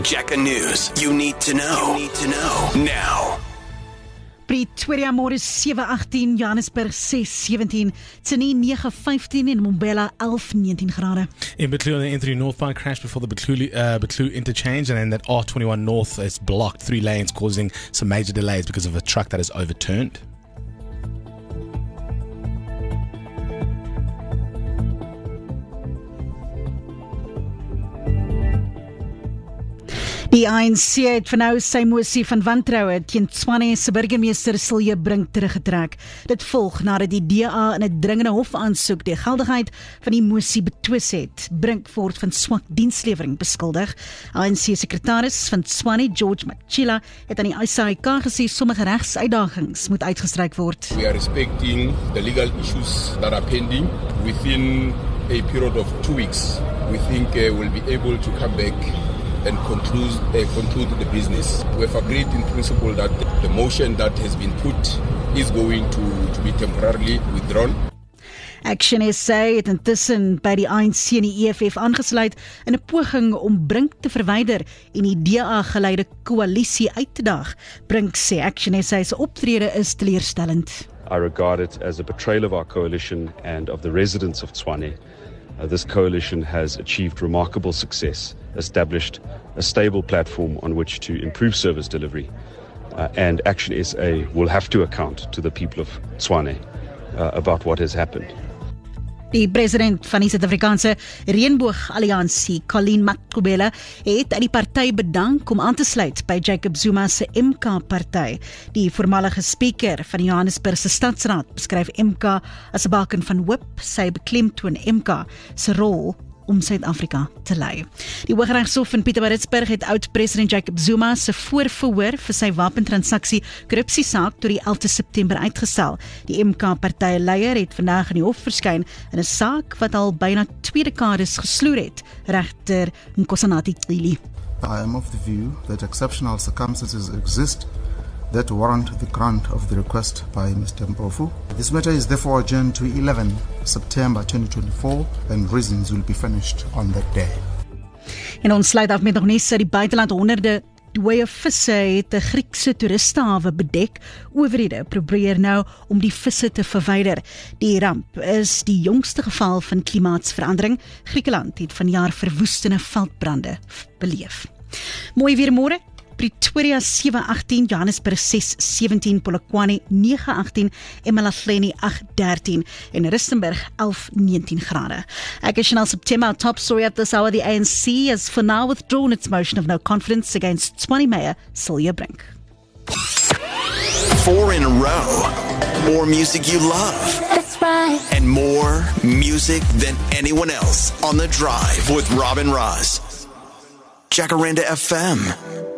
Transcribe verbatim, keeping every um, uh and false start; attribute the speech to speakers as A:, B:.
A: Jaca News. You need to know. You need to know now.
B: Pretoria môre sewe agtien, Johannesburg ses sewentien, Tzaneen nege vyftien en Mbombela elf negentien grade.
C: In Betloo, the N three northbound crash before the Betloo, uh, Betloo interchange, and then that R twenty-one north is blocked, three lanes, causing some major delays because of a truck that is overturned.
B: Die A N C het vir nou sy mosie van wantroue teen Tshwane se burgemeester Silje Brink teruggetrek. Dit volg nadat die D A in 'n dringende hofaansoek die geldigheid van die mosie betwis het. Brink word van swak dienslewering beskuldig. A N C sekretaris van Tshwane, George Machila, het aan die I S A I K gesê sommige regsuitdagings moet uitgestryk word.
D: We are respecting the legal issues that are pending within a period of two weeks. We think uh, we'll be able to come back and conclude, uh, conclude the business. We have agreed in principle that the motion that has been put is going to, to be temporarily withdrawn.
B: Action S A het intussen by die A N C en die E F F aangesluit in 'n poging om Brink te verwyder en die D A-geleide koalisie uit te daag. Brink sê Action S A se optrede is teleurstellend.
E: I regard it as a betrayal of our coalition and of the residents of Tshwane. Uh, this coalition has achieved remarkable success, established a stable platform on which to improve service delivery, uh, and Action S A will have to account to the people of Tshwane uh, about what has happened.
B: Die president van die Suid-Afrikaanse Reënboog-alliansie, Colleen Maqubela, het aan die party bedank om aan te sluit by Jacob Zuma se M K-party. Die voormalige speaker van die Johannesburgse Stadsraad beskryf M K as 'n baken van hoop. Sy beklemtoon M K se rol om Suid-Afrika te lei. Die Hooggeregshof in Pietermaritzburg het oud-president Jacob Zuma se voorverhoor vir sy wapentransaksie korrupsiesaak tot die elfde September uitgestel. Die M K-party leier het vandag in die hof verskyn in 'n saak wat al byna twee dekades gesloer het. Regter Nkosanathi Cili.
F: I am of the view that exceptional circumstances exist that warrant the grant of the request by Mister Mpofu. This matter is therefore adjourned to eleven September twenty twenty-four and reasons will be furnished on that day.
B: En ons sluit af met nog net uit die buiteland. Honderde dooie visse het 'n Griekse toeristehawe bedek. Owerhede probeer nou om die visse te verwyder. Die ramp is die jongste geval van klimaatsverandering. Griekeland het vanjaar verwoestende veldbrande beleef. Mooi weer môre. Pretoria sewe agtien, Johannesburg ses sewentien, Polokwane nege agtien, Emalaheni agt dertien en Rustenburg elf negentien grade. Ek is Chanel September, top story at this hour. The A N C has for now withdrawn its motion of no confidence against Tshwane Mayor Silje Brink.
A: Four in a row. More music you love.
G: That's right.
A: And more music than anyone else on The Drive with Robin Ross. Jacaranda F M.